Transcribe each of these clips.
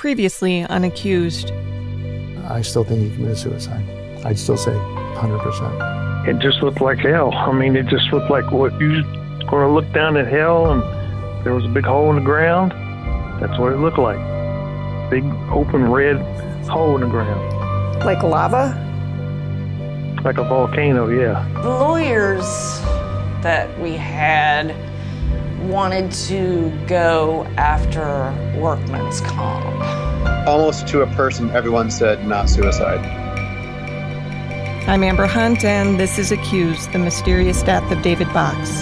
previously unaccused. I still think he committed suicide. I'd still say 100%. It just looked like hell. I mean, it just looked like what you going to look down at hell and there was a big hole in the ground. That's what it looked like. Big open red hole in the ground. Like lava? Like a volcano, yeah. The lawyers that we had wanted to go after workman's comp. Almost to a person, everyone said not suicide. I'm Amber Hunt, and this is Accused, the mysterious death of David Box.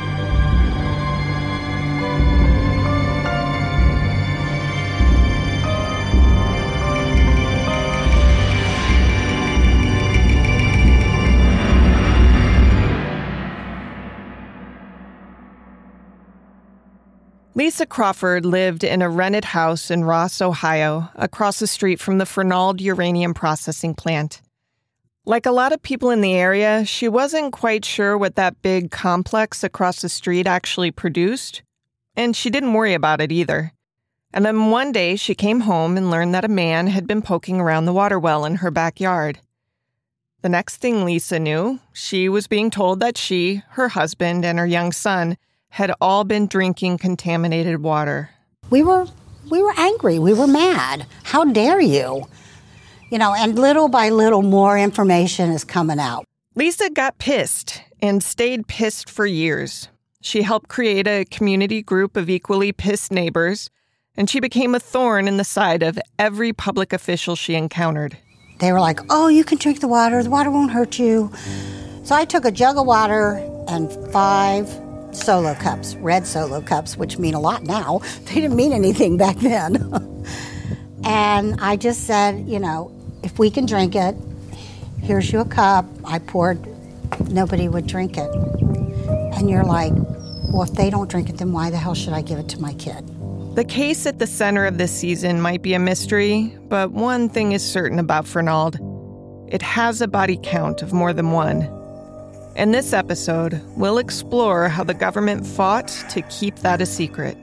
Lisa Crawford lived in a rented house in Ross, Ohio, across the street from the Fernald uranium processing plant. Like a lot of people in the area, she wasn't quite sure what that big complex across the street actually produced, and she didn't worry about it either. And then one day she came home and learned that a man had been poking around the water well in her backyard. The next thing Lisa knew, she was being told that she, her husband, and her young son had all been drinking contaminated water. We were angry. We were mad. How dare you? You know, and little by little, more information is coming out. Lisa got pissed and stayed pissed for years. She helped create a community group of equally pissed neighbors, and she became a thorn in the side of every public official she encountered. They were like, oh, you can drink the water won't hurt you. So I took a jug of water and 5 Solo cups, red Solo cups, which mean a lot now. They didn't mean anything back then. And I just said, you know, if we can drink it, here's you a cup. I poured, nobody would drink it. And you're like, well, if they don't drink it, then why the hell should I give it to my kid? The case at the center of this season might be a mystery, but one thing is certain about Fernald. It has a body count of more than one. In this episode, we'll explore how the government fought to keep that a secret.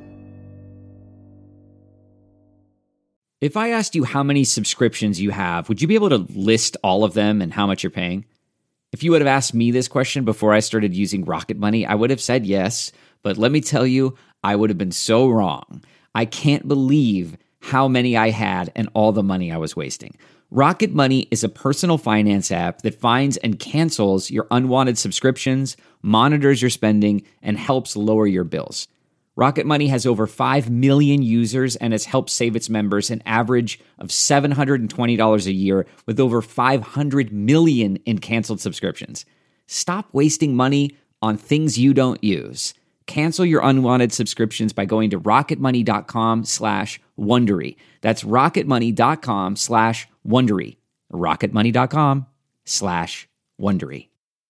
If I asked you how many subscriptions you have, would you be able to list all of them and how much you're paying? If you would have asked me this question before I started using Rocket Money, I would have said yes, but let me tell you, I would have been so wrong. I can't believe how many I had and all the money I was wasting. Rocket Money is a personal finance app that finds and cancels your unwanted subscriptions, monitors your spending, and helps lower your bills. Rocket Money has over 5 million users and has helped save its members an average of $720 a year with over 500 million in canceled subscriptions. Stop wasting money on things you don't use. Cancel your unwanted subscriptions by going to rocketmoney.com/Wondery. That's rocketmoney.com/Wondery. rocketmoney.com/Wondery.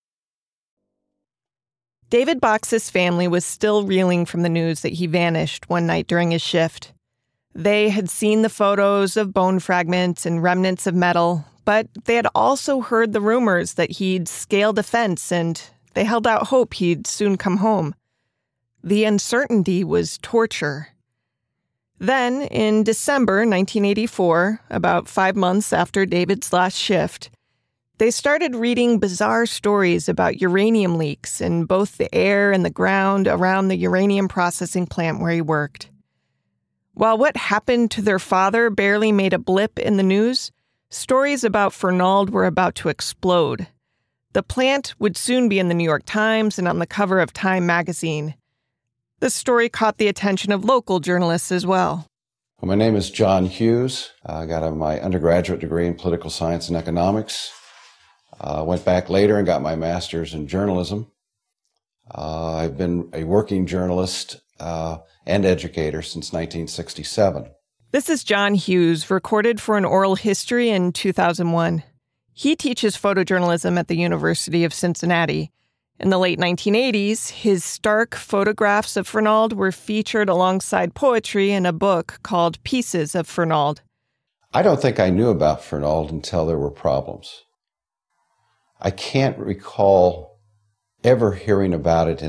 David Box's family was still reeling from the news that he vanished one night during his shift. They had seen the photos of bone fragments and remnants of metal, but they had also heard the rumors that he'd scaled a fence, and they held out hope he'd soon come home. The uncertainty was torture. Then, in December 1984, about 5 months after David's last shift, they started reading bizarre stories about uranium leaks in both the air and the ground around the uranium processing plant where he worked. While what happened to their father barely made a blip in the news, stories about Fernald were about to explode. The plant would soon be in the New York Times and on the cover of Time magazine. The story caught the attention of local journalists as well. Well, my name is John Hughes. I got my undergraduate degree in political science and economics. Went back later and got my master's in journalism. I've been a working journalist and educator since 1967. This is John Hughes, recorded for an oral history in 2001. He teaches photojournalism at the University of Cincinnati. In the late 1980s, his stark photographs of Fernald were featured alongside poetry in a book called Pieces of Fernald. I don't think I knew about Fernald until there were problems. I can't recall ever hearing about it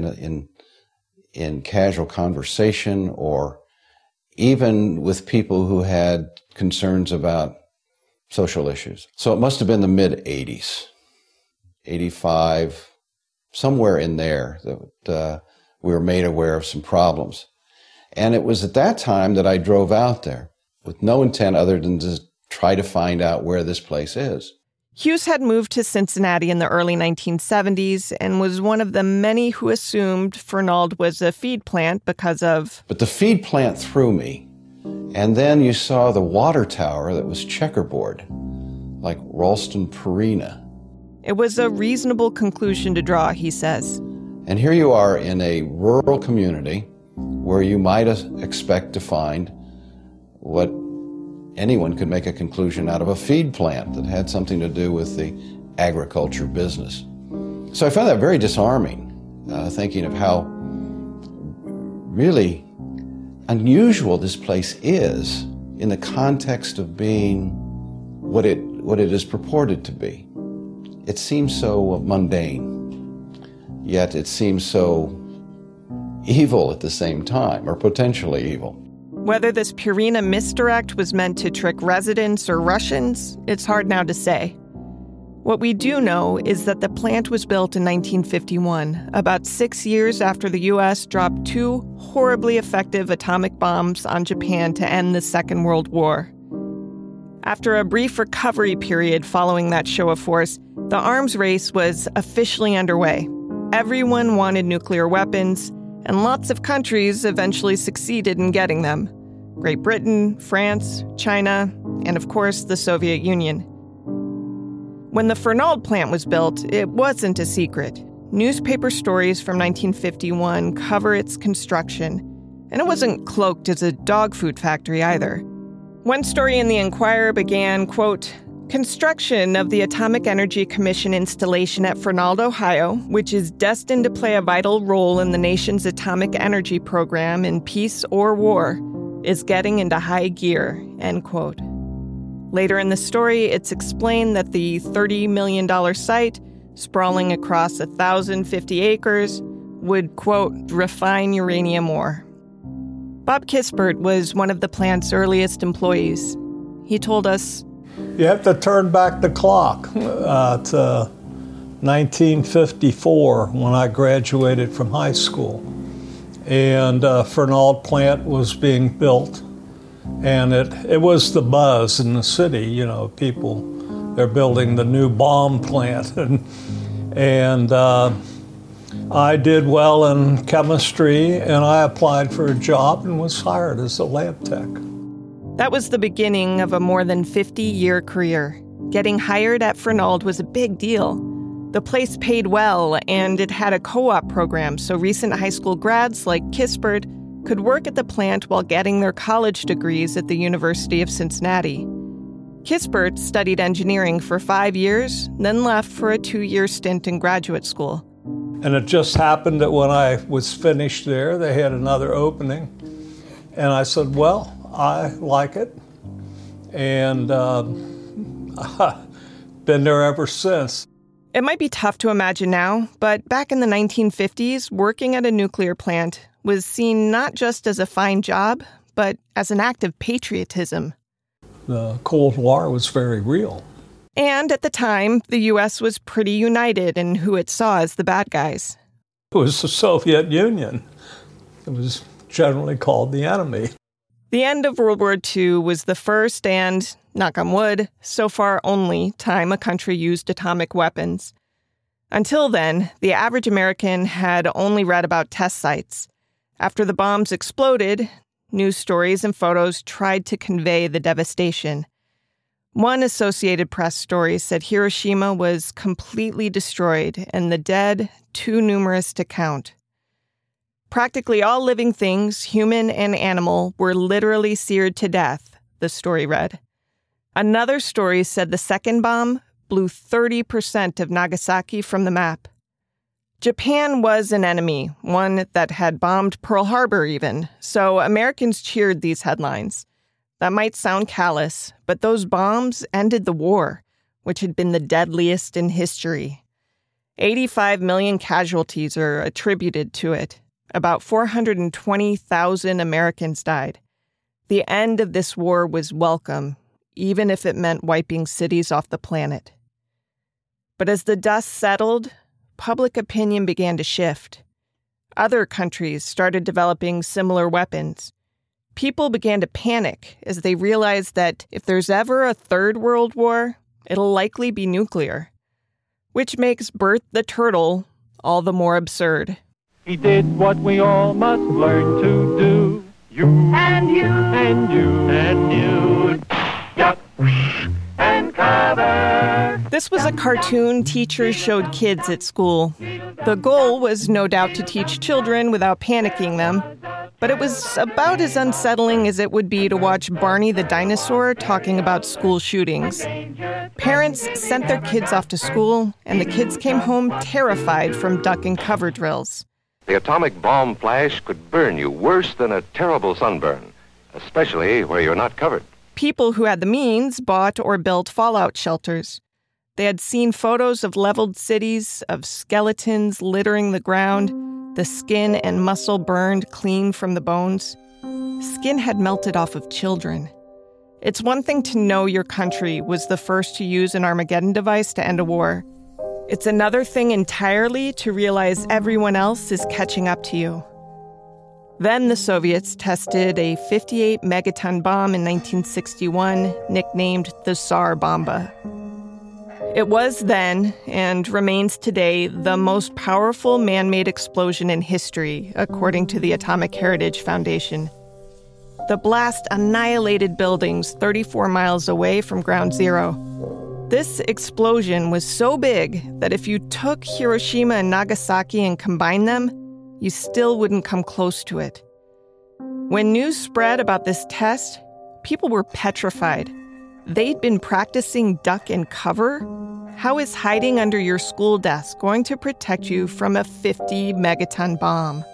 in casual conversation or even with people who had concerns about social issues. So it must have been the mid-'80s, 85, somewhere in there, that we were made aware of some problems. And it was at that time that I drove out there with no intent other than to try to find out where this place is. Hughes had moved to Cincinnati in the early 1970s and was one of the many who assumed Fernald was a feed plant because of... But the feed plant threw me. And then you saw the water tower that was checkerboard, like Ralston Purina. It was a reasonable conclusion to draw, he says. And here you are in a rural community where you might expect to find what anyone could make a conclusion out of a feed plant that had something to do with the agriculture business. So I found that very disarming, thinking of how really unusual this place is in the context of being what it is purported to be. It seems so mundane, yet it seems so evil at the same time, or potentially evil. Whether this Purina misdirect was meant to trick residents or Russians, it's hard now to say. What we do know is that the plant was built in 1951, about 6 years after the U.S. dropped 2 horribly effective atomic bombs on Japan to end the Second World War. After a brief recovery period following that show of force, the arms race was officially underway. Everyone wanted nuclear weapons, and lots of countries eventually succeeded in getting them. Great Britain, France, China, and of course the Soviet Union. When the Fernald plant was built, it wasn't a secret. Newspaper stories from 1951 cover its construction, and it wasn't cloaked as a dog food factory either. One story in the Enquirer began, quote, "Construction of the Atomic Energy Commission installation at Fernald, Ohio, which is destined to play a vital role in the nation's atomic energy program in peace or war, is getting into high gear," end quote. Later in the story, it's explained that the $30 million site, sprawling across 1,050 acres, would, quote, refine uranium ore. Bob Kispert was one of the plant's earliest employees. He told us, "You have to turn back the clock to 1954 when I graduated from high school. And Fernald plant was being built. And it was the buzz in the city, you know, people, they're building the new bomb plant. And I did well in chemistry, and I applied for a job and was hired as a lab tech. That was the beginning of a more than 50-year career. Getting hired at Fernald was a big deal. The place paid well, and it had a co-op program, so recent high school grads like Kispert could work at the plant while getting their college degrees at the University of Cincinnati. Kispert studied engineering for 5 years, then left for a 2-year stint in graduate school. And it just happened that when I was finished there, they had another opening. And I said, well, I like it. And I've been there ever since. It might be tough to imagine now, but back in the 1950s, working at a nuclear plant was seen not just as a fine job, but as an act of patriotism. The Cold War was very real. And at the time, the U.S. was pretty united in who it saw as the bad guys. It was the Soviet Union. It was generally called the enemy. The end of World War II was the first and, knock on wood, so far only time a country used atomic weapons. Until then, the average American had only read about test sites. After the bombs exploded, news stories and photos tried to convey the devastation. One Associated Press story said Hiroshima was completely destroyed and the dead too numerous to count. Practically all living things, human and animal, were literally seared to death, the story read. Another story said the second bomb blew 30% of Nagasaki from the map. Japan was an enemy, one that had bombed Pearl Harbor even, so Americans cheered these headlines. That might sound callous, but those bombs ended the war, which had been the deadliest in history. 85 million casualties are attributed to it. About 420,000 Americans died. The end of this war was welcome, even if it meant wiping cities off the planet. But as the dust settled, public opinion began to shift. Other countries started developing similar weapons. People began to panic as they realized that if there's ever a third world war, it'll likely be nuclear, which makes Bert the Turtle all the more absurd. He did what we all must learn to do. You and you and you and you. Duck and cover. This was a cartoon teachers showed kids at school. The goal was no doubt to teach children without panicking them, but it was about as unsettling as it would be to watch Barney the dinosaur talking about school shootings. Parents sent their kids off to school, and the kids came home terrified from duck and cover drills. The atomic bomb flash could burn you worse than a terrible sunburn, especially where you're not covered. People who had the means bought or built fallout shelters. They had seen photos of leveled cities, of skeletons littering the ground, the skin and muscle burned clean from the bones. Skin had melted off of children. It's one thing to know your country was the first to use an Armageddon device to end a war. It's another thing entirely to realize everyone else is catching up to you. Then the Soviets tested a 58-megaton bomb in 1961, nicknamed the Tsar Bomba. It was then, and remains today, the most powerful man-made explosion in history, according to the Atomic Heritage Foundation. The blast annihilated buildings 34 miles away from Ground Zero. This explosion was so big that if you took Hiroshima and Nagasaki and combined them, you still wouldn't come close to it. When news spread about this test, people were petrified. They'd been practicing duck and cover. How is hiding under your school desk going to protect you from a 50-megaton bomb?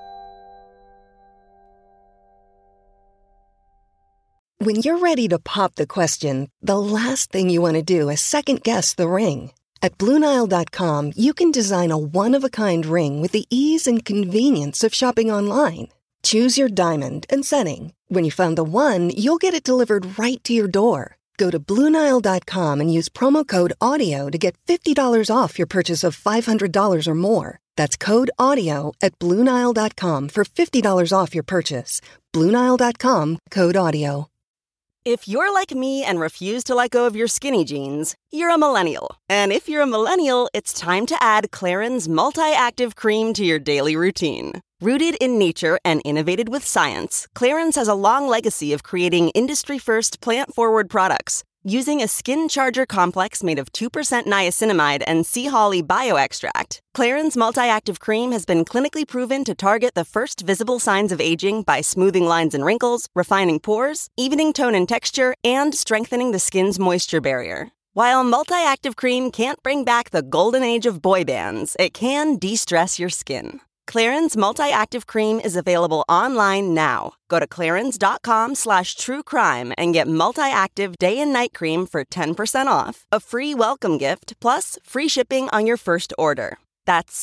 When you're ready to pop the question, the last thing you want to do is second-guess the ring. At BlueNile.com, you can design a one-of-a-kind ring with the ease and convenience of shopping online. Choose your diamond and setting. When you find the one, you'll get it delivered right to your door. Go to BlueNile.com and use promo code AUDIO to get $50 off your purchase of $500 or more. That's code AUDIO at BlueNile.com for $50 off your purchase. BlueNile.com, code AUDIO. If you're like me and refuse to let go of your skinny jeans, you're a millennial. And if you're a millennial, it's time to add Clarins Multi-Active Cream to your daily routine. Rooted in nature and innovated with science, Clarins has a long legacy of creating industry-first plant-forward products. Using a skin charger complex made of 2% niacinamide and sea holly bioextract, Clarins Multi-Active Cream has been clinically proven to target the first visible signs of aging by smoothing lines and wrinkles, refining pores, evening tone and texture, and strengthening the skin's moisture barrier. While Multi-Active Cream can't bring back the golden age of boy bands, it can de-stress your skin. Clarins Multi-Active Cream is available online now. Go to clarins.com/truecrime and get Multi-Active Day and Night Cream for 10% off, a free welcome gift, plus free shipping on your first order. That's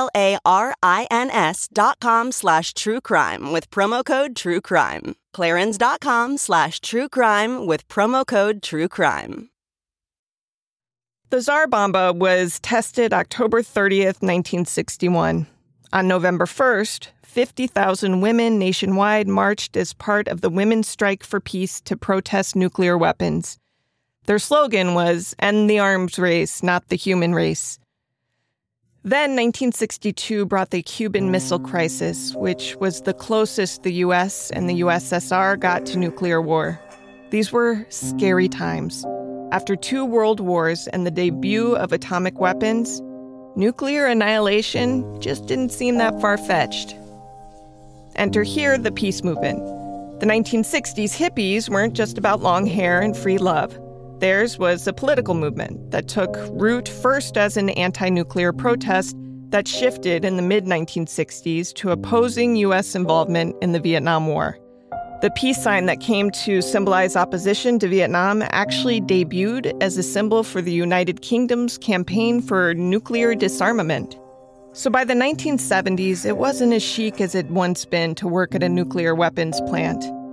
CLARINS.com/truecrime with promo code TrueCrime. Clarins.com/truecrime with promo code TrueCrime. The Tsar Bomba was tested October 30th, 1961. On November 1st, 50,000 women nationwide marched as part of the Women's Strike for Peace to protest nuclear weapons. Their slogan was, "End the arms race, not the human race." Then 1962 brought the Cuban Missile Crisis, which was the closest the U.S. and the USSR got to nuclear war. These were scary times. After 2 world wars and the debut of atomic weapons, nuclear annihilation just didn't seem that far-fetched. Enter here the peace movement. The 1960s hippies weren't just about long hair and free love. Theirs was a political movement that took root first as an anti-nuclear protest that shifted in the mid-1960s to opposing U.S. involvement in the Vietnam War. The peace sign that came to symbolize opposition to Vietnam actually debuted as a symbol for the United Kingdom's campaign for nuclear disarmament. So by the 1970s, it wasn't as chic as it once been to work at a nuclear weapons plant.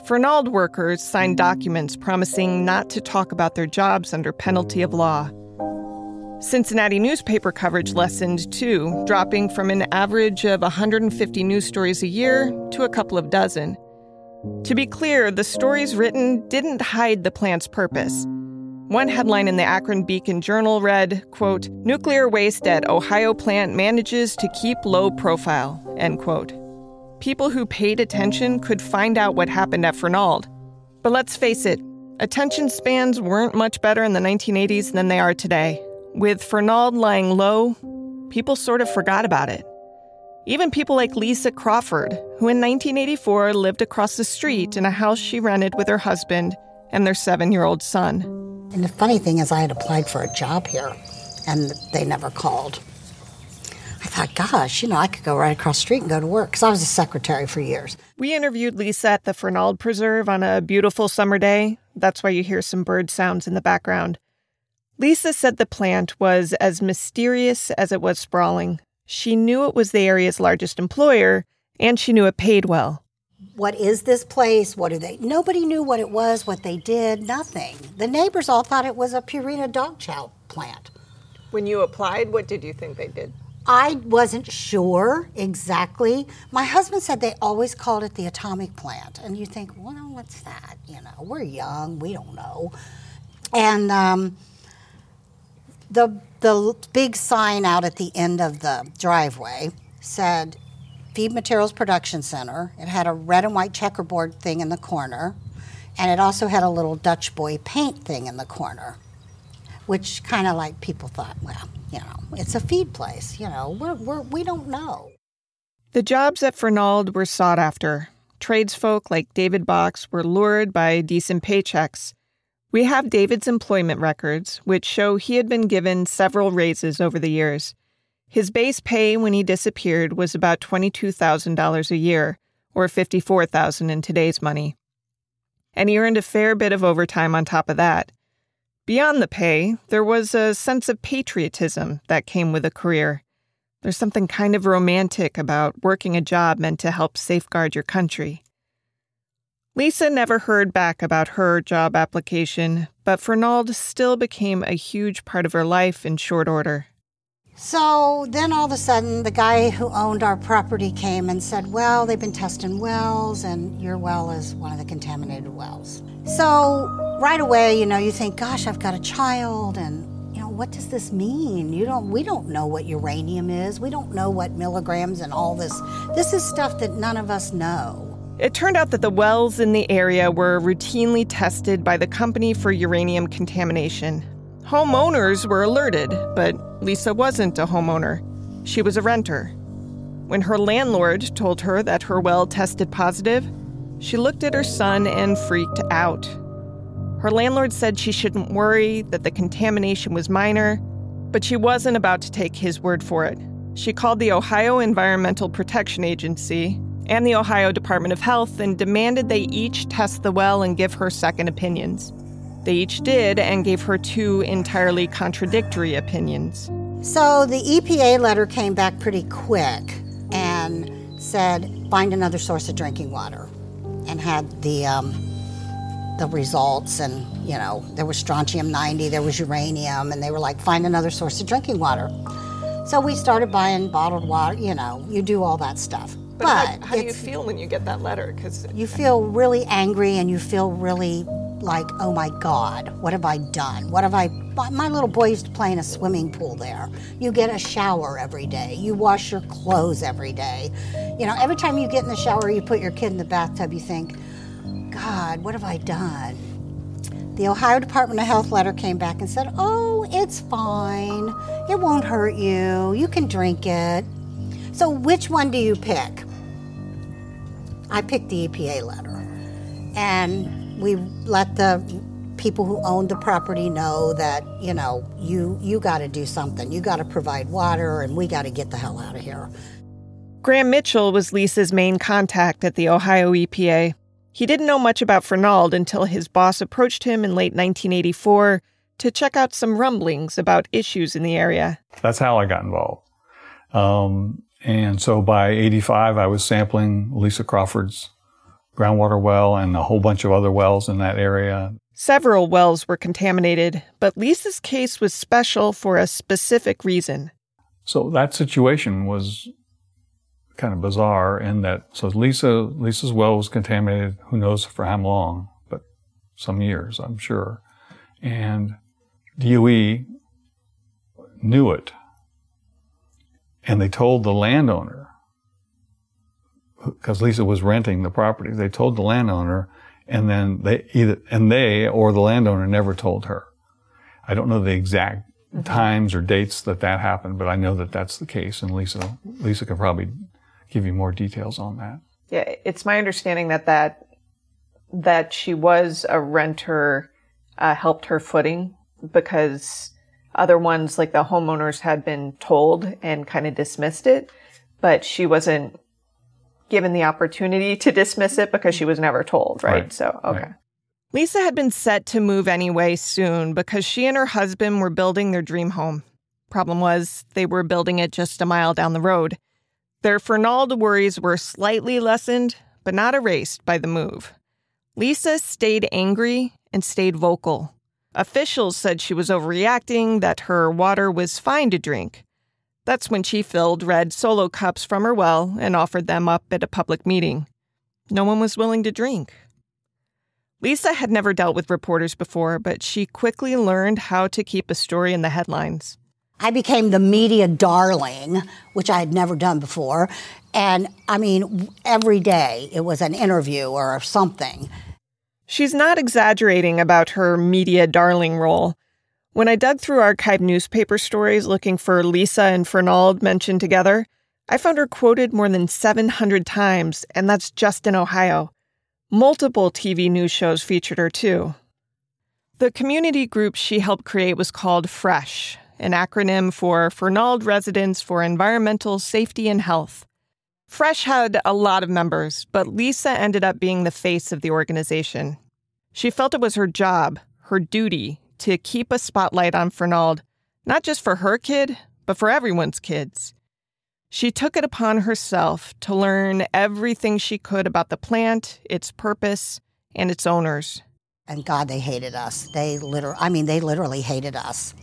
Fernald workers signed documents promising not to talk about their jobs under penalty of law. Cincinnati newspaper coverage lessened, too, dropping from an average of 150 news stories a year to a couple of dozen. To be clear, the stories written didn't hide the plant's purpose. One headline in the Akron Beacon Journal read, quote, "Nuclear waste at Ohio plant manages to keep low profile," end quote. People who paid attention could find out what happened at Fernald. But let's face it, attention spans weren't much better in the 1980s than they are today. With Fernald lying low, people sort of forgot about it. Even people like Lisa Crawford, who in 1984 lived across the street in a house she rented with her husband and their 7-year-old son. And the funny thing is I had applied for a job here, and they never called. I thought, gosh, I could go right across the street and go to work, because I was a secretary for years. We interviewed Lisa at the Fernald Preserve on a beautiful summer day. That's why you hear some bird sounds in the background. Lisa said the plant was as mysterious as it was sprawling. She knew it was the area's largest employer, and she knew it paid well. What is this place? What do they? Nobody knew what it was, what they did, nothing. The neighbors all thought it was a Purina dog chow plant. When you applied, what did you think they did? I wasn't sure exactly. My husband said they always called it the atomic plant. And you think, well, what's that? We're young, we don't know. And the big sign out at the end of the driveway said Feed Materials Production Center. It had a red and white checkerboard thing in the corner, and it also had a little Dutch boy paint thing in the corner, which kind of like people thought, well, it's a feed place. We don't know. The jobs at Fernald were sought after. Tradesfolk like David Box were lured by decent paychecks. We have David's employment records, which show he had been given several raises over the years. His base pay when he disappeared was about $22,000 a year, or $54,000 in today's money. And he earned a fair bit of overtime on top of that. Beyond the pay, there was a sense of patriotism that came with a career. There's something kind of romantic about working a job meant to help safeguard your country. Lisa never heard back about her job application, but Fernald still became a huge part of her life in short order. So then all of a sudden, the guy who owned our property came and said, well, they've been testing wells, and your well is one of the contaminated wells. So right away, you think, gosh, I've got a child, and, what does this mean? We don't know what uranium is. We don't know what milligrams and all this. This is stuff that none of us know. It turned out that the wells in the area were routinely tested by the Company for Uranium Contamination. Homeowners were alerted, but Lisa wasn't a homeowner. She was a renter. When her landlord told her that her well tested positive, she looked at her son and freaked out. Her landlord said she shouldn't worry, that the contamination was minor, but she wasn't about to take his word for it. She called the Ohio Environmental Protection Agency and the Ohio Department of Health and demanded they each test the well and give her second opinions. They each did and gave her 2 entirely contradictory opinions. So the EPA letter came back pretty quick and said, find another source of drinking water, and had the results, and, there was strontium-90, there was uranium, and they were like, find another source of drinking water. So we started buying bottled water, you do all that stuff. But how do you feel when you get that letter? 'Cause you feel really angry, and you feel really like, oh my God, what have I done? My little boy used to play in a swimming pool there. You get a shower every day. You wash your clothes every day. Every time you get in the shower, you put your kid in the bathtub, you think, God, what have I done? The Ohio Department of Health letter came back and said, oh, it's fine. It won't hurt you. You can drink it. So which one do you pick? I picked the EPA letter. And we let the people who owned the property know that, you got to do something. You got to provide water, and we got to get the hell out of here. Graham Mitchell was Lisa's main contact at the Ohio EPA. He didn't know much about Fernald until his boss approached him in late 1984 to check out some rumblings about issues in the area. That's how I got involved. And so by 85, I was sampling Lisa Crawford's groundwater well and a whole bunch of other wells in that area. Several wells were contaminated, but Lisa's case was special for a specific reason. So that situation was kind of bizarre in that, so Lisa's well was contaminated, who knows for how long, but some years, I'm sure. And DOE knew it. And they told the landowner, because Lisa was renting the property, they told the landowner, and then they or the landowner never told her. I don't know the exact times or dates that happened, but I know that that's the case, and Lisa can probably give you more details on that. Yeah, it's my understanding that she was a renter, helped her footing, because other ones, like the homeowners, had been told and kind of dismissed it, but she wasn't given the opportunity to dismiss it because she was never told, right? So, okay. Right. Lisa had been set to move anyway soon because she and her husband were building their dream home. Problem was, they were building it just a mile down the road. Their Fernald worries were slightly lessened, but not erased by the move. Lisa stayed angry and stayed vocal. Officials said she was overreacting, that her water was fine to drink. That's when she filled red Solo cups from her well and offered them up at a public meeting. No one was willing to drink. Lisa had never dealt with reporters before, but she quickly learned how to keep a story in the headlines. I became the media darling, which I had never done before. And, I mean, every day it was an interview or something. She's not exaggerating about her media darling role. When I dug through archived newspaper stories looking for Lisa and Fernald mentioned together, I found her quoted more than 700 times, and that's just in Ohio. Multiple TV news shows featured her, too. The community group she helped create was called FRESH, an acronym for Fernald Residents for Environmental Safety and Health. FRESH had a lot of members, but Lisa ended up being the face of the organization. She felt it was her job, her duty, to keep a spotlight on Fernald, not just for her kid, but for everyone's kids. She took it upon herself to learn everything she could about the plant, its purpose, and its owners. And God, they hated us. They literally hated us.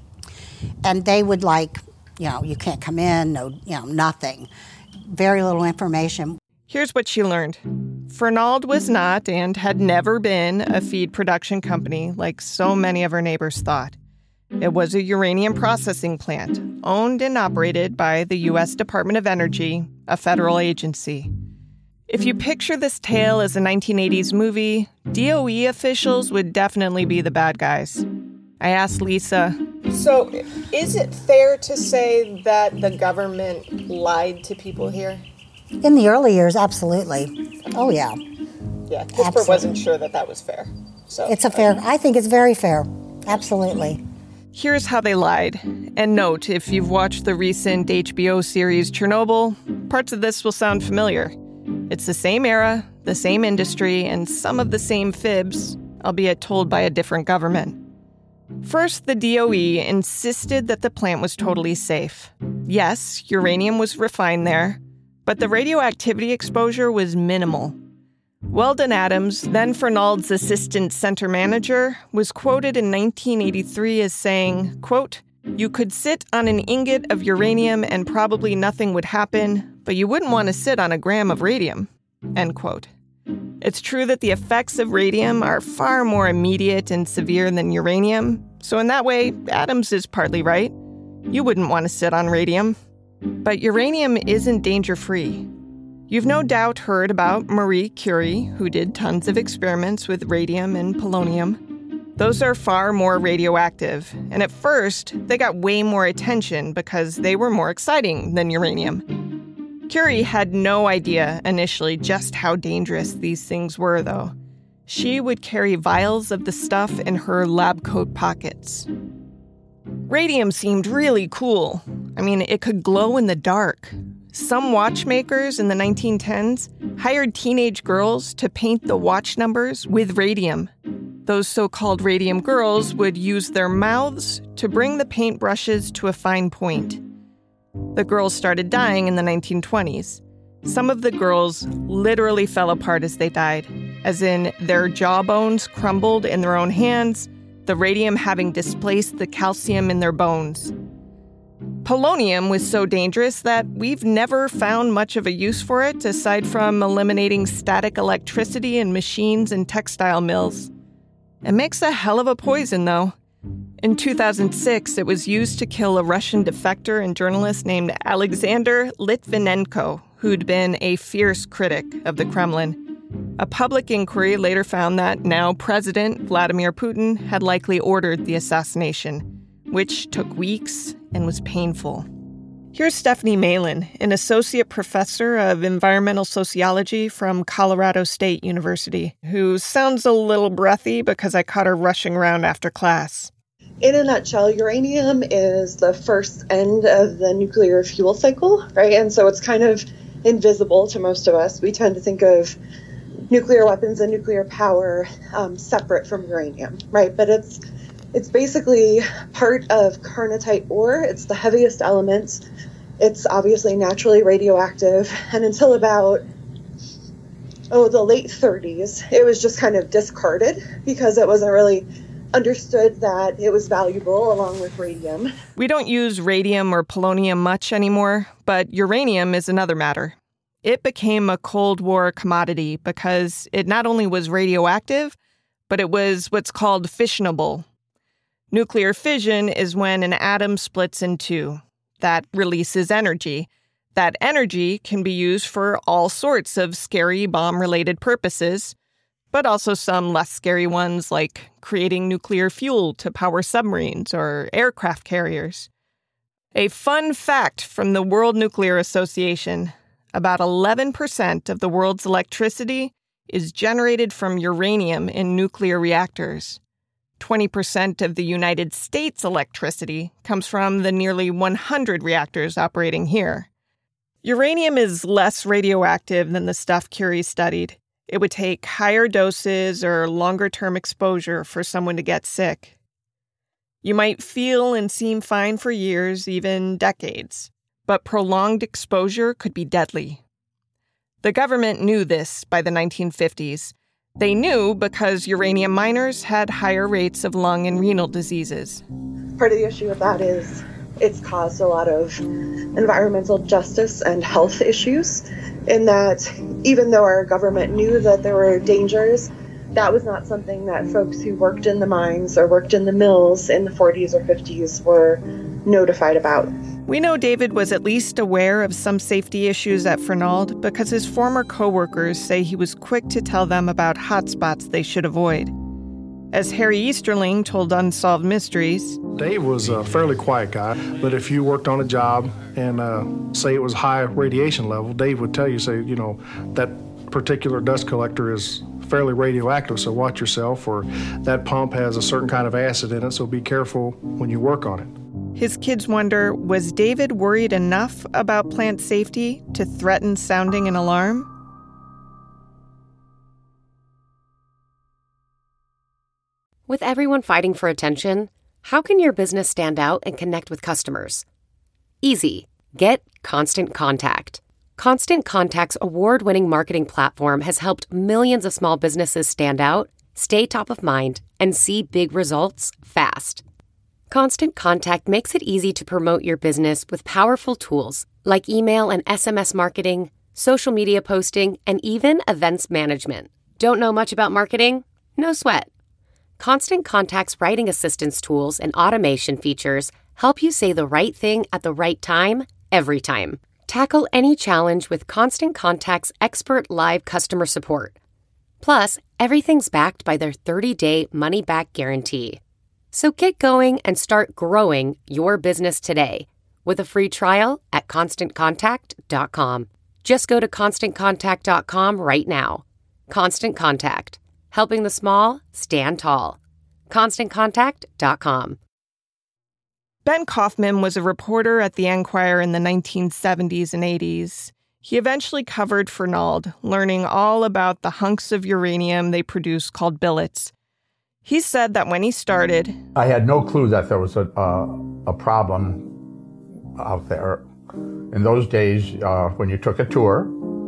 And they would you can't come in, nothing. Very little information. Here's what she learned. Fernald was not and had never been a feed production company like so many of her neighbors thought. It was a uranium processing plant, owned and operated by the U.S. Department of Energy, a federal agency. If you picture this tale as a 1980s movie, DOE officials would definitely be the bad guys. I asked Lisa, so is it fair to say that the government lied to people here? In the early years, absolutely. Oh, yeah. Yeah, CRISPR wasn't sure that was fair. So I think it's very fair. Absolutely. Here's how they lied. And note, if you've watched the recent HBO series Chernobyl, parts of this will sound familiar. It's the same era, the same industry, and some of the same fibs, albeit told by a different government. First, the DOE insisted that the plant was totally safe. Yes, uranium was refined there, but the radioactivity exposure was minimal. Weldon Adams, then Fernald's assistant center manager, was quoted in 1983 as saying, quote, "You could sit on an ingot of uranium and probably nothing would happen, but you wouldn't want to sit on a gram of radium," end quote. It's true that the effects of radium are far more immediate and severe than uranium, so in that way, Adams is partly right. You wouldn't want to sit on radium. But uranium isn't danger-free. You've no doubt heard about Marie Curie, who did tons of experiments with radium and polonium. Those are far more radioactive, and at first, they got way more attention because they were more exciting than uranium. Curie had no idea initially just how dangerous these things were, though. She would carry vials of the stuff in her lab coat pockets. Radium seemed really cool. It could glow in the dark. Some watchmakers in the 1910s hired teenage girls to paint the watch numbers with radium. Those so-called radium girls would use their mouths to bring the paintbrushes to a fine point. The girls started dying in the 1920s. Some of the girls literally fell apart as they died, as in their jawbones crumbled in their own hands, the radium having displaced the calcium in their bones. Polonium was so dangerous that we've never found much of a use for it aside from eliminating static electricity in machines and textile mills. It makes a hell of a poison, though. In 2006, it was used to kill a Russian defector and journalist named Alexander Litvinenko, who'd been a fierce critic of the Kremlin. A public inquiry later found that now President Vladimir Putin had likely ordered the assassination, which took weeks and was painful. Here's Stephanie Malin, an associate professor of environmental sociology from Colorado State University, who sounds a little breathy because I caught her rushing around after class. In a nutshell, uranium is the first end of the nuclear fuel cycle, right? And so it's kind of invisible to most of us. We tend to think of nuclear weapons and nuclear power separate from uranium, right? But it's basically part of carnotite ore. It's the heaviest element. It's obviously naturally radioactive. And until about, the late 30s, it was just kind of discarded because it wasn't really understood that it was valuable along with radium. We don't use radium or polonium much anymore, but uranium is another matter. It became a Cold War commodity because it not only was radioactive, but it was what's called fissionable. Nuclear fission is when an atom splits in two. That releases energy. That energy can be used for all sorts of scary bomb-related purposes, but also some less scary ones like creating nuclear fuel to power submarines or aircraft carriers. A fun fact from the World Nuclear Association: about 11% of the world's electricity is generated from uranium in nuclear reactors. 20% of the United States' electricity comes from the nearly 100 reactors operating here. Uranium is less radioactive than the stuff Curie studied. It would take higher doses or longer-term exposure for someone to get sick. You might feel and seem fine for years, even decades, but prolonged exposure could be deadly. The government knew this by the 1950s. They knew because uranium miners had higher rates of lung and renal diseases. Part of the issue with that is it's caused a lot of environmental justice and health issues, in that even though our government knew that there were dangers, that was not something that folks who worked in the mines or worked in the mills in the 40s or 50s were notified about. We know David was at least aware of some safety issues at Fernald because his former coworkers say he was quick to tell them about hotspots they should avoid. As Harry Easterling told Unsolved Mysteries, Dave was a fairly quiet guy, but if you worked on a job and say it was high radiation level, Dave would tell you, that particular dust collector is fairly radioactive, so watch yourself, or that pump has a certain kind of acid in it, so be careful when you work on it. His kids wonder, was David worried enough about plant safety to threaten sounding an alarm? With everyone fighting for attention, how can your business stand out and connect with customers? Easy. Get Constant Contact. Constant Contact's award-winning marketing platform has helped millions of small businesses stand out, stay top of mind, and see big results fast. Constant Contact makes it easy to promote your business with powerful tools like email and SMS marketing, social media posting, and even events management. Don't know much about marketing? No sweat. Constant Contact's writing assistance tools and automation features help you say the right thing at the right time, every time. Tackle any challenge with Constant Contact's expert live customer support. Plus, everything's backed by their 30-day money-back guarantee. So get going and start growing your business today with a free trial at ConstantContact.com. Just go to ConstantContact.com right now. Constant Contact. Helping the small stand tall. ConstantContact.com. Ben Kaufman was a reporter at the Enquirer in the 1970s and 80s. He eventually covered Fernald, learning all about the hunks of uranium they produce called billets. He said that when he started, I had no clue that there was a problem out there. In those days, when you took a tour,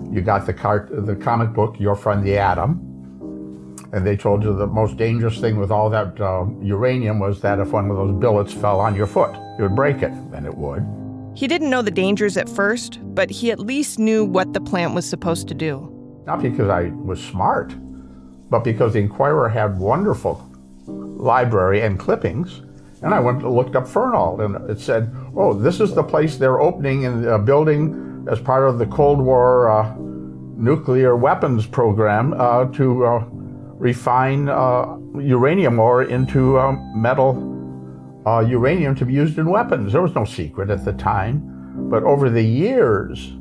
You got the comic book, Your Friend the Atom, and they told you the most dangerous thing with all that uranium was that if one of those billets fell on your foot, it would break it, and it would. He didn't know the dangers at first, but he at least knew what the plant was supposed to do. Not because I was smart, but because the Inquirer had wonderful library and clippings, and I went and looked up Fernald, and it said, oh, this is the place they're opening in a building as part of the Cold War nuclear weapons program to refine uranium ore into metal uranium to be used in weapons. There was no secret at the time, but over the years,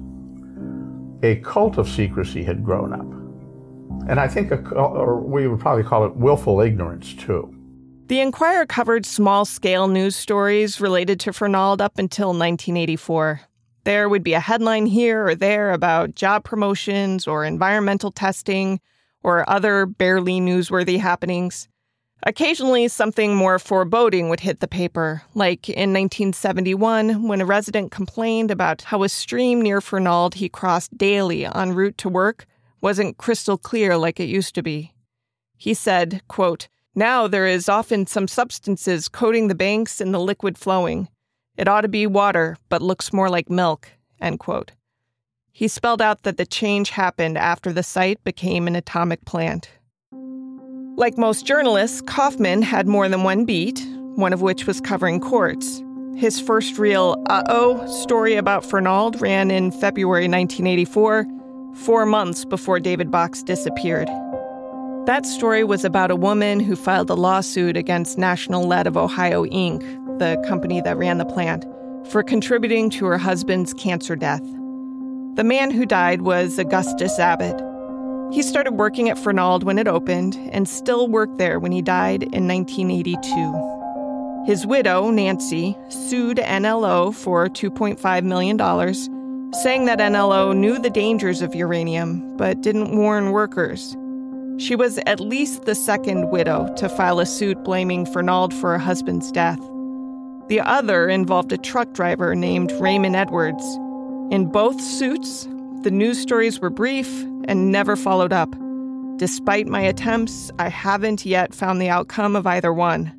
a cult of secrecy had grown up. And I think we would probably call it willful ignorance, too. The Inquirer covered small-scale news stories related to Fernald up until 1984. There would be a headline here or there about job promotions or environmental testing or other barely newsworthy happenings. Occasionally, something more foreboding would hit the paper, like in 1971 when a resident complained about how a stream near Fernald he crossed daily en route to work wasn't crystal clear like it used to be. He said, quote, "Now there is often some substances coating the banks and the liquid flowing. It ought to be water, but looks more like milk," end quote. He spelled out that the change happened after the site became an atomic plant. Like most journalists, Kaufman had more than one beat, one of which was covering courts. His first real uh-oh story about Fernald ran in February 1984, 4 months before David Box disappeared. That story was about a woman who filed a lawsuit against National Lead of Ohio, Inc., the company that ran the plant, for contributing to her husband's cancer death. The man who died was Augustus Abbott. He started working at Fernald when it opened and still worked there when he died in 1982. His widow, Nancy, sued NLO for $2.5 million, saying that NLO knew the dangers of uranium but didn't warn workers. She was at least the second widow to file a suit blaming Fernald for her husband's death. The other involved a truck driver named Raymond Edwards. In both suits, the news stories were brief and never followed up. Despite my attempts, I haven't yet found the outcome of either one.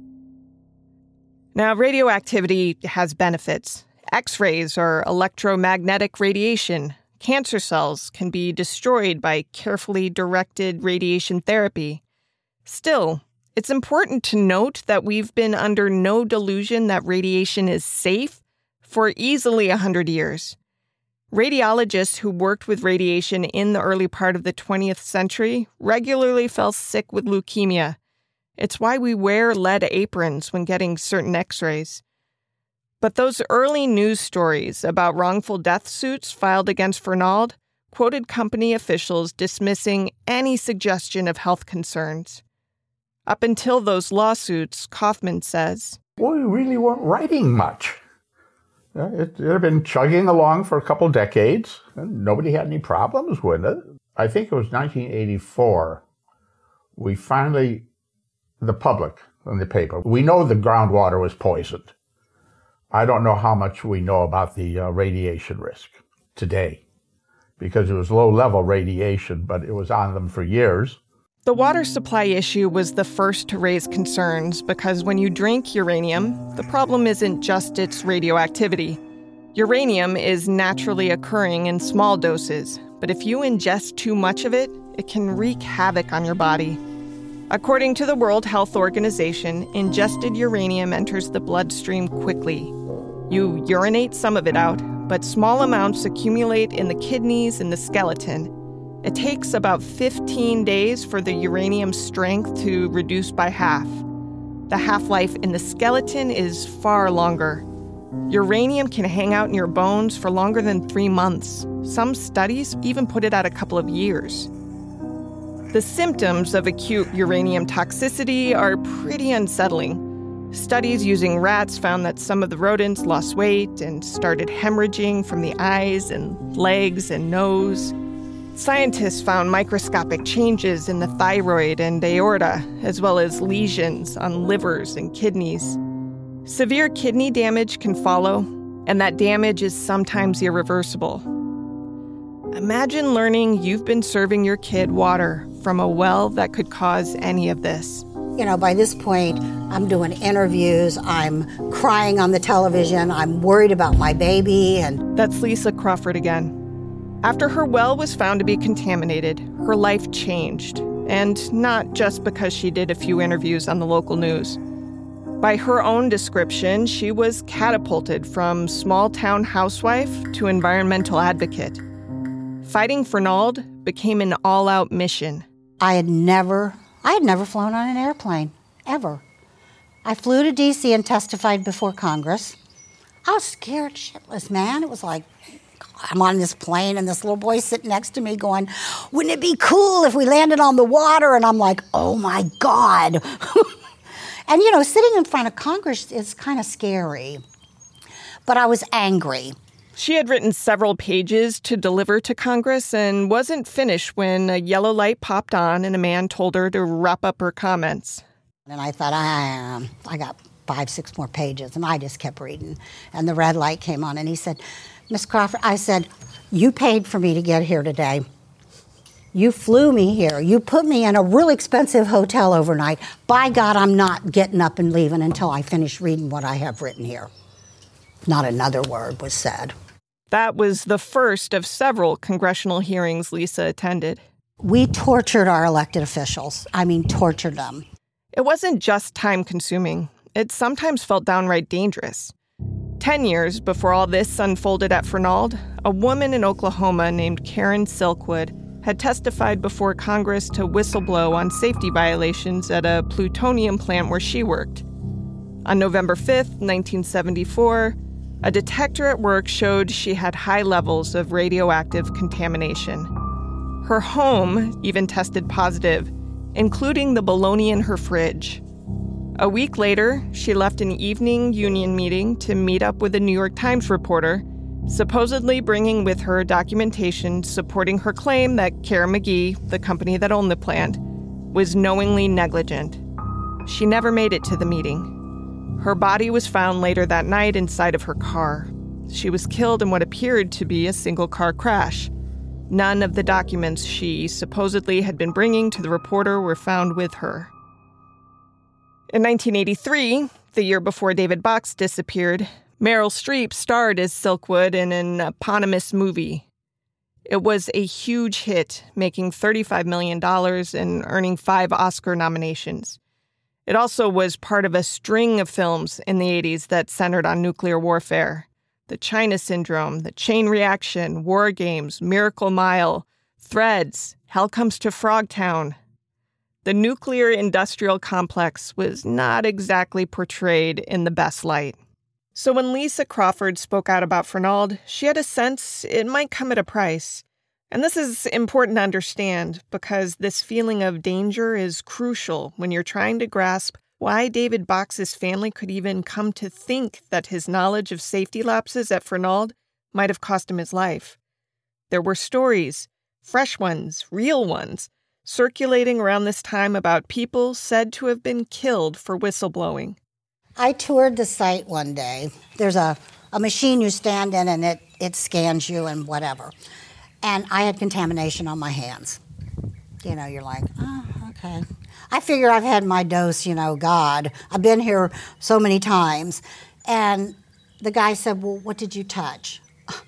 Now, radioactivity has benefits. X-rays or electromagnetic radiation. Cancer cells can be destroyed by carefully directed radiation therapy. Still, it's important to note that we've been under no delusion that radiation is safe for easily 100 years. Radiologists who worked with radiation in the early part of the 20th century regularly fell sick with leukemia. It's why we wear lead aprons when getting certain X-rays. But those early news stories about wrongful death suits filed against Fernald quoted company officials dismissing any suggestion of health concerns. Up until those lawsuits, Kaufman says, "Well, we really weren't writing much. It had been chugging along for a couple decades, and nobody had any problems with it. I think it was 1984, we finally, the public in the paper, we know the groundwater was poisoned. I don't know how much we know about the radiation risk today, because it was low-level radiation, but it was on them for years. The water supply issue was the first to raise concerns because when you drink uranium, the problem isn't just its radioactivity. Uranium is naturally occurring in small doses, but if you ingest too much of it, it can wreak havoc on your body. According to the World Health Organization, ingested uranium enters the bloodstream quickly. You urinate some of it out, but small amounts accumulate in the kidneys and the skeleton. It takes about 15 days for the uranium strength to reduce by half. The half-life in the skeleton is far longer. Uranium can hang out in your bones for longer than 3 months. Some studies even put it at a couple of years. The symptoms of acute uranium toxicity are pretty unsettling. Studies using rats found that some of the rodents lost weight and started hemorrhaging from the eyes and legs and nose. Scientists found microscopic changes in the thyroid and aorta, as well as lesions on livers and kidneys. Severe kidney damage can follow, and that damage is sometimes irreversible. Imagine learning you've been serving your kid water from a well that could cause any of this. You know, by this point, I'm doing interviews, I'm crying on the television, I'm worried about my baby, and... That's Lisa Crawford again. After her well was found to be contaminated, her life changed. And not just because she did a few interviews on the local news. By her own description, she was catapulted from small-town housewife to environmental advocate. Fighting Fernald became an all-out mission. I had never flown on an airplane, ever. I flew to D.C. and testified before Congress. I was scared shitless, man. It was like, I'm on this plane and this little boy sitting next to me going, wouldn't it be cool if we landed on the water? And I'm like, oh my God. And you know, sitting in front of Congress is kind of scary. But I was angry. She had written several pages to deliver to Congress and wasn't finished when a yellow light popped on and a man told her to wrap up her comments. And I thought, I got 5-6 more pages, and I just kept reading. And the red light came on, and he said, Miss Crawford, I said, you paid for me to get here today. You flew me here. You put me in a really expensive hotel overnight. By God, I'm not getting up and leaving until I finish reading what I have written here. Not another word was said. That was the first of several congressional hearings Lisa attended. We tortured our elected officials. I mean, tortured them. It wasn't just time-consuming. It sometimes felt downright dangerous. 10 years before all this unfolded at Fernald, a woman in Oklahoma named Karen Silkwood had testified before Congress to whistleblow on safety violations at a plutonium plant where she worked. On November 5th, 1974, a detector at work showed she had high levels of radioactive contamination. Her home even tested positive, including the bologna in her fridge. A week later, she left an evening union meeting to meet up with a New York Times reporter, supposedly bringing with her documentation supporting her claim that Care McGee, the company that owned the plant, was knowingly negligent. She never made it to the meeting. Her body was found later that night inside of her car. She was killed in what appeared to be a single-car crash. None of the documents she supposedly had been bringing to the reporter were found with her. In 1983, the year before David Box disappeared, Meryl Streep starred as Silkwood in an eponymous movie. It was a huge hit, making $35 million and earning 5 Oscar nominations. It also was part of a string of films in the 80s that centered on nuclear warfare. The China Syndrome, The Chain Reaction, War Games, Miracle Mile, Threads, Hell Comes to Frogtown. The nuclear industrial complex was not exactly portrayed in the best light. So when Lisa Crawford spoke out about Fernald, she had a sense it might come at a price. And this is important to understand because this feeling of danger is crucial when you're trying to grasp why David Box's family could even come to think that his knowledge of safety lapses at Fernald might have cost him his life. There were stories, fresh ones, real ones, circulating around this time about people said to have been killed for whistleblowing. I toured the site one day. There's a machine you stand in and it scans you and whatever. And I had contamination on my hands. You know, you're like, oh, okay. I figure I've had my dose, God. I've been here so many times. And the guy said, well, what did you touch?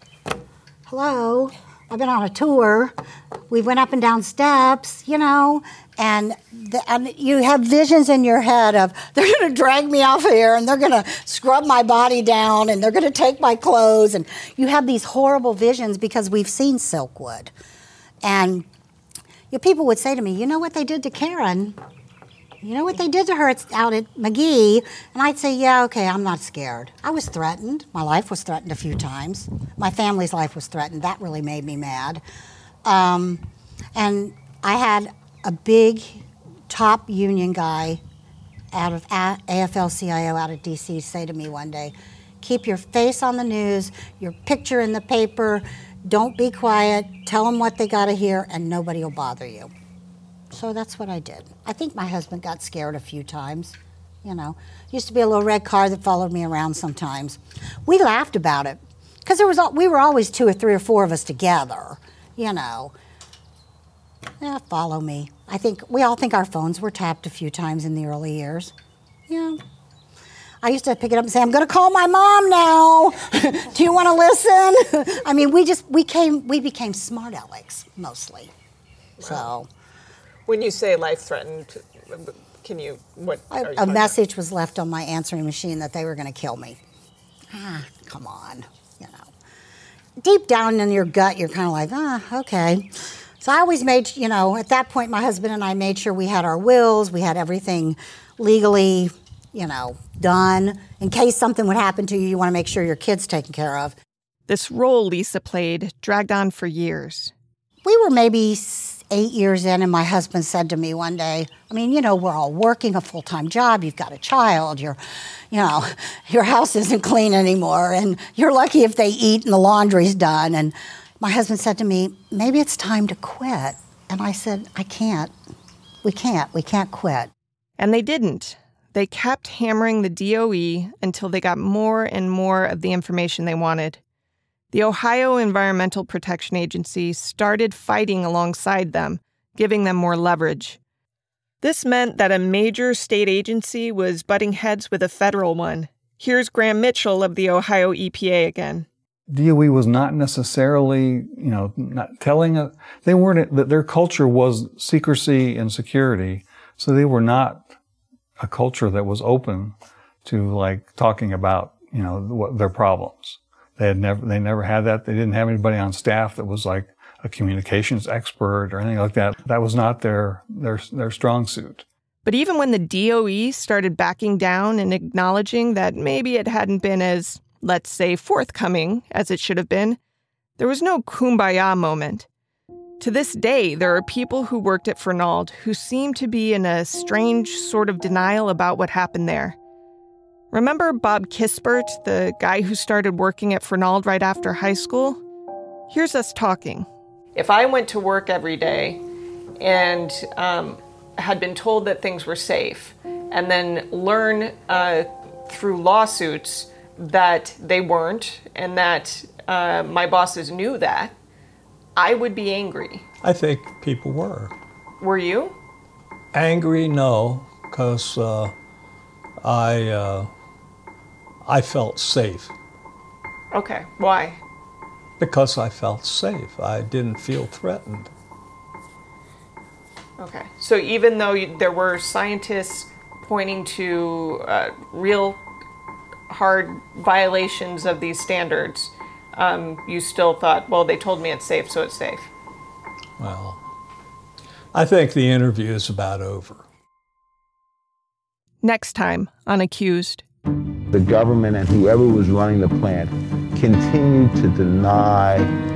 Hello? I've been on a tour. We went up and down steps, and you have visions in your head of they're going to drag me off here and they're going to scrub my body down and they're going to take my clothes. And you have these horrible visions because we've seen Silkwood. And people would say to me, you know what they did to Karen? You know what they did to her out at McGee? And I'd say, yeah, okay, I'm not scared. I was threatened. My life was threatened a few times. My family's life was threatened. That really made me mad. And I had a big top union guy out of AFL-CIO out of D.C. say to me one day, keep your face on the news, your picture in the paper, don't be quiet, tell them what they got to hear, and nobody will bother you. So that's what I did. I think my husband got scared a few times. Used to be a little red car that followed me around sometimes. We laughed about it because we were always 2 or 3 or 4 of us together. follow me. I think we all think our phones were tapped a few times in the early years. Yeah. I used to pick it up and say, I'm going to call my mom now. Do you want to listen? I mean, we became smart alecks mostly. Wow. So, when you say life-threatened, can you, a message was left on my answering machine that they were going to kill me. Come on, Deep down in your gut, you're kind of like, okay. So I always made, at that point, my husband and I made sure we had our wills, we had everything legally, done. In case something would happen to you, you want to make sure your kid's taken care of. This role Lisa played dragged on for years. We were maybe 8 years in, and my husband said to me one day, we're all working a full-time job. You've got a child. Your house isn't clean anymore, and you're lucky if they eat and the laundry's done. And my husband said to me, maybe it's time to quit. And I said, I can't. We can't quit. And they didn't. They kept hammering the DOE until they got more and more of the information they wanted. The Ohio Environmental Protection Agency started fighting alongside them, giving them more leverage. This meant that a major state agency was butting heads with a federal one. Here's Graham Mitchell of the Ohio EPA again. DOE was not necessarily, not telling us. They weren't, that their culture was secrecy and security. So they were not a culture that was open to talking about, what their problems. They never had that. They didn't have anybody on staff that was like a communications expert or anything like that. That was not their strong suit. But even when the DOE started backing down and acknowledging that maybe it hadn't been as, let's say, forthcoming as it should have been, there was no kumbaya moment. To this day, there are people who worked at Fernald who seem to be in a strange sort of denial about what happened there. Remember Bob Kispert, the guy who started working at Fernald right after high school? Here's us talking. If I went to work every day and had been told that things were safe, and then learn through lawsuits that they weren't, and that my bosses knew that, I would be angry. I think people were. Were you? Angry, no, because I felt safe. Okay, why? Because I felt safe. I didn't feel threatened. Okay, so even though there were scientists pointing to real hard violations of these standards, you still thought, well, they told me it's safe, so it's safe. Well, I think the interview is about over. Next time on Accused. The government and whoever was running the plant continued to deny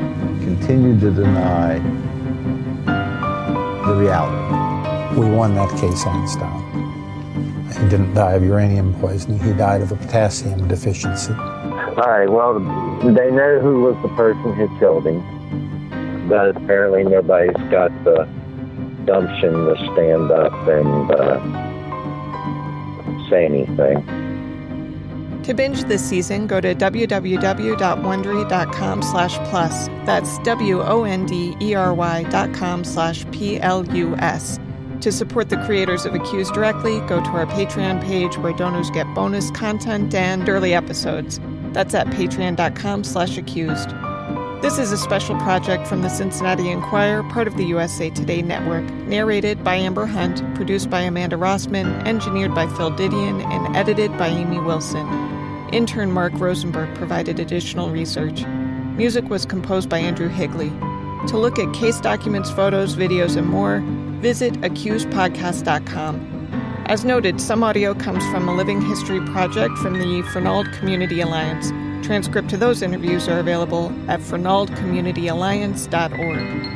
the reality. We won that case hands down. He didn't die of uranium poisoning. He died of a potassium deficiency. All right, well, they know who was the person who killed him, but apparently nobody's got the gumption to stand up and say anything. To binge this season, go to www.wondery.com/plus. That's WONDERY.com/PLUS. To support the creators of Accused directly, go to our Patreon page where donors get bonus content and early episodes. That's at patreon.com/accused. This is a special project from the Cincinnati Enquirer, part of the USA Today Network, narrated by Amber Hunt, produced by Amanda Rossman, engineered by Phil Didion, and edited by Amy Wilson. Intern Mark Rosenberg provided additional research. Music was composed by Andrew Higley. To look at case documents, photos, videos, and more, visit accusedpodcast.com. As noted, some audio comes from a living history project from the Fernald Community Alliance. Transcript to those interviews are available at fernaldcommunityalliance.org.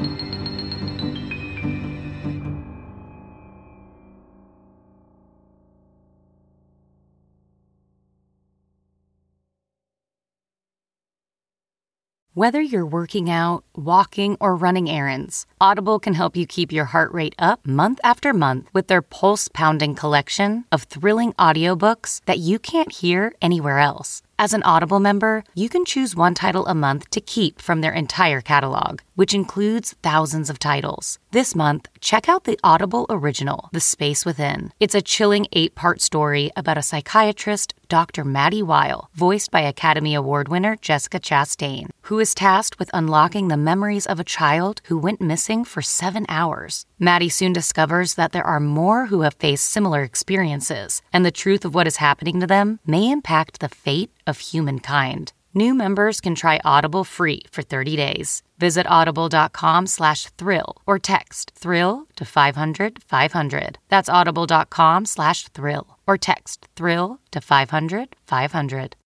Whether you're working out, walking, or running errands, Audible can help you keep your heart rate up month after month with their pulse-pounding collection of thrilling audiobooks that you can't hear anywhere else. As an Audible member, you can choose one title a month to keep from their entire catalog, which includes thousands of titles. This month, check out the Audible original, The Space Within. It's a chilling 8-part story about a psychiatrist, Dr. Maddie Weil, voiced by Academy Award winner Jessica Chastain, who is tasked with unlocking the memories of a child who went missing for 7 hours. Maddie soon discovers that there are more who have faced similar experiences, and the truth of what is happening to them may impact the fate of humankind. New members can try Audible free for 30 days. Visit audible.com/thrill or text thrill to 500-500. That's audible.com/thrill or text thrill to 500-500.